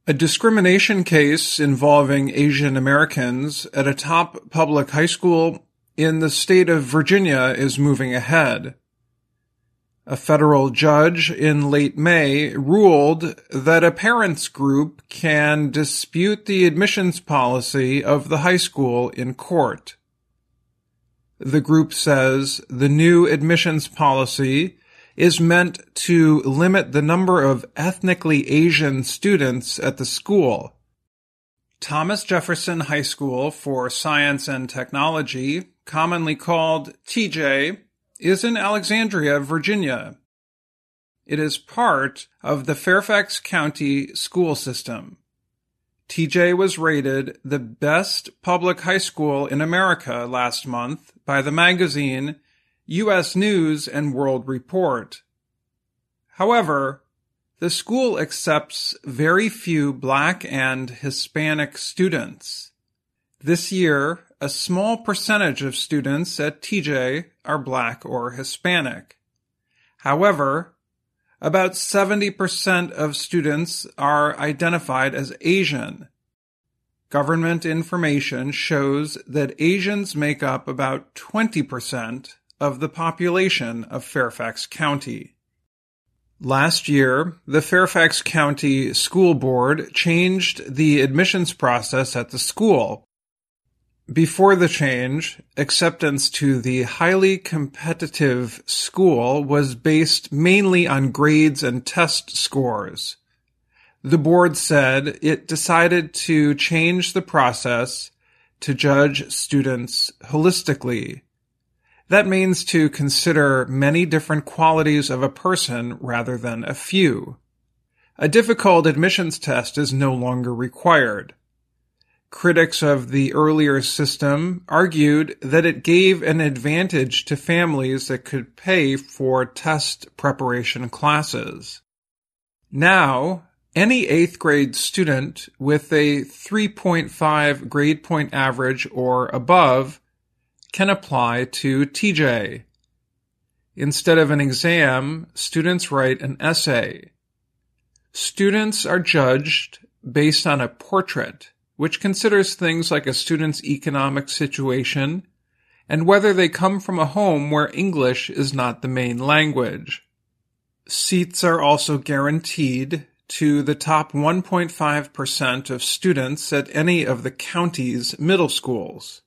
A discrimination case involving Asian Americans at a top public high school in the state of Virginia is moving ahead. A federal judge in late May ruled that a parents' group can dispute the admissions policy of the high school in court. The group says the new admissions policy is meant to limit the number of ethnically Asian students at the school. Thomas Jefferson High School for Science and Technology, commonly called TJ, is in Alexandria, Virginia. It is part of the Fairfax County school system. TJ was rated the best public high school in America last month by the magazine U.S. News and World Report. However, the school accepts very few Black and Hispanic students. This year, a small percentage of students at TJ are Black or Hispanic. However, about 70% of students are identified as Asian. Government information shows that Asians make up about 20% of the population of Fairfax County. Last year, the Fairfax County School Board changed the admissions process at the school. Before the change, acceptance to the highly competitive school was based mainly on grades and test scores. The board said it decided to change the process to judge students holistically. That means to consider many different qualities of a person rather than a few. A difficult admissions test is no longer required. Critics of the earlier system argued that it gave an advantage to families that could pay for test preparation classes. Now, any 8th grade student with a 3.5 grade point average or above can apply to TJ. Instead of an exam, students write an essay. Students are judged based on a portrait, which considers things like a student's economic situation and whether they come from a home where English is not the main language. Seats are also guaranteed to the top 1.5% of students at any of the county's middle schools.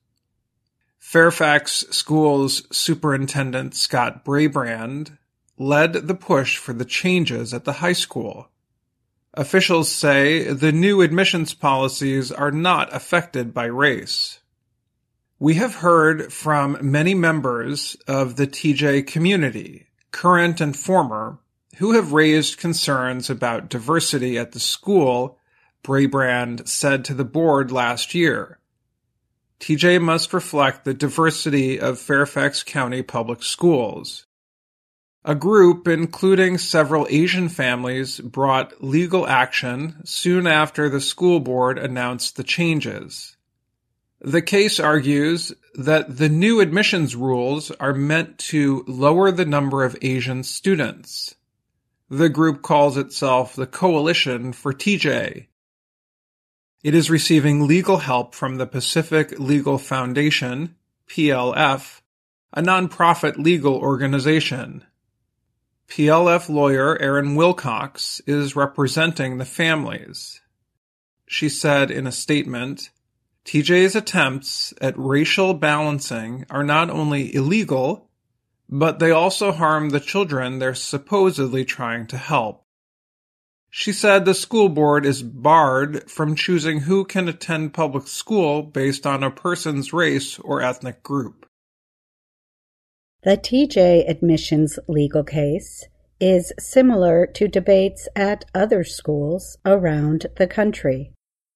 Fairfax School's Superintendent Scott Brabrand led the push for the changes at the high school. Officials say the new admissions policies are not affected by race. We have heard from many members of the TJ community, current and former, who have raised concerns about diversity at the school, Brabrand said to the board last year. TJ must reflect the diversity of Fairfax County Public Schools. A group, including several Asian families, brought legal action soon after the school board announced the changes. The case argues that the new admissions rules are meant to lower the number of Asian students. The group calls itself the Coalition for TJ. It is receiving legal help from the Pacific Legal Foundation, PLF, a nonprofit legal organization. PLF lawyer Erin Wilcox is representing the families. She said in a statement, TJ's attempts at racial balancing are not only illegal, but they also harm the children they're supposedly trying to help. She said the school board is barred from choosing who can attend public school based on a person's race or ethnic group. The TJ admissions legal case is similar to debates at other schools around the country.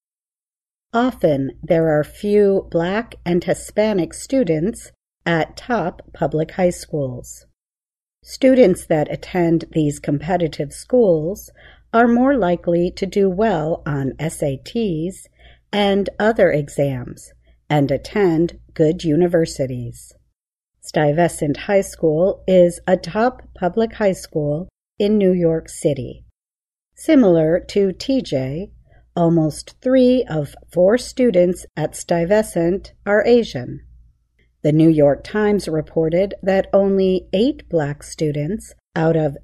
Often there are few Black and Hispanic students at top public high schools. Students that attend these competitive schools are more likely to do well on SATs and other exams and attend good universities. Stuyvesant High School is a top public high school in New York City. Similar to TJ, Almost 3 of 4 students at Stuyvesant are Asian. The New York Times reported that only 8 Black students out of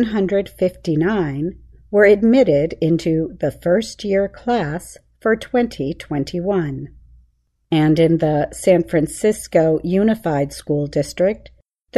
759 were admitted into the first-year class for 2021. And in the San Francisco Unified School District,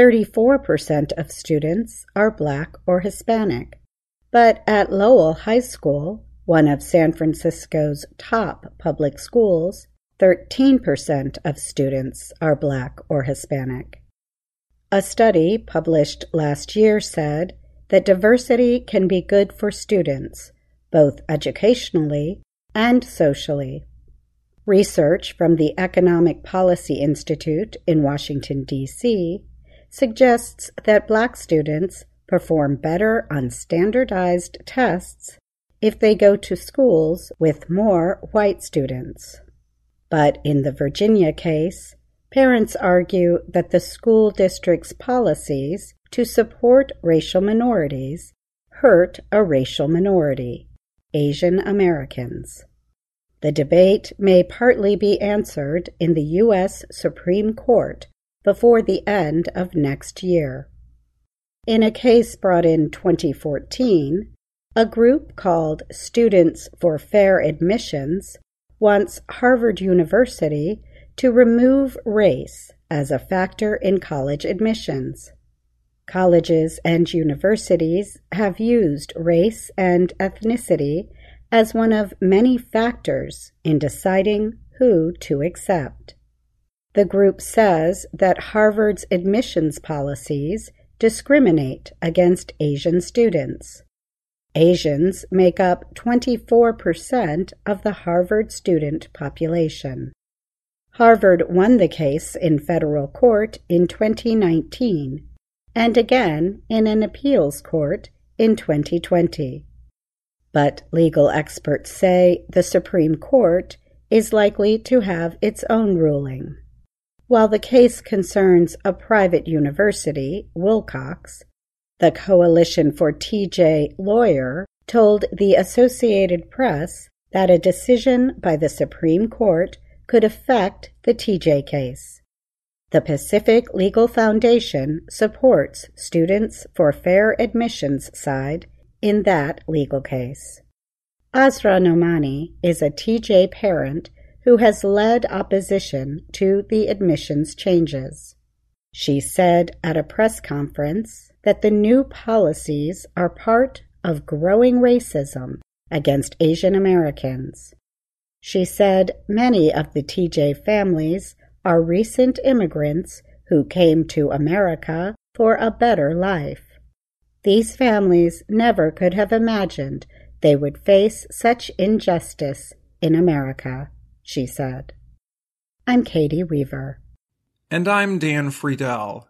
34% of students are Black or Hispanic. But at Lowell High School, one of San Francisco's top public schools, 13% of students are Black or Hispanic. A study published last year said that diversity can be good for students, both educationally and socially. Research from the Economic Policy Institute in Washington, D.C., suggests that Black students perform better on standardized tests if they go to schools with more white students. But in the Virginia case, parents argue that the school district's policies to support racial minorities hurt a racial minority, Asian Americans. The debate may partly be answered in the U.S. Supreme Court before the end of next year. In a case brought in 2014, a group called Students for Fair Admissions wants Harvard University to remove race as a factor in college admissions. Colleges and universities have used race and ethnicity as one of many factors in deciding who to accept. The group says that Harvard's admissions policies discriminate against Asian students. Asians make up 24% of the Harvard student population. Harvard won the case in federal court in 2019 and again in an appeals court in 2020. But legal experts say the Supreme Court is likely to have its own ruling. While the case concerns a private university, Wilcox, the Coalition for TJ lawyer told the Associated Press that a decision by the Supreme Court could affect the TJ case. The Pacific Legal Foundation supports Students for Fair Admissions side in that legal case. Azra Nomani is a TJ parent who has led opposition to the admissions changes. She said at a press conference that the new policies are part of growing racism against Asian Americans. She said many of the TJ families are recent immigrants who came to America for a better life. These families never could have imagined they would face such injustice in America, she said. I'm Katie Weaver. And I'm Dan Friedel.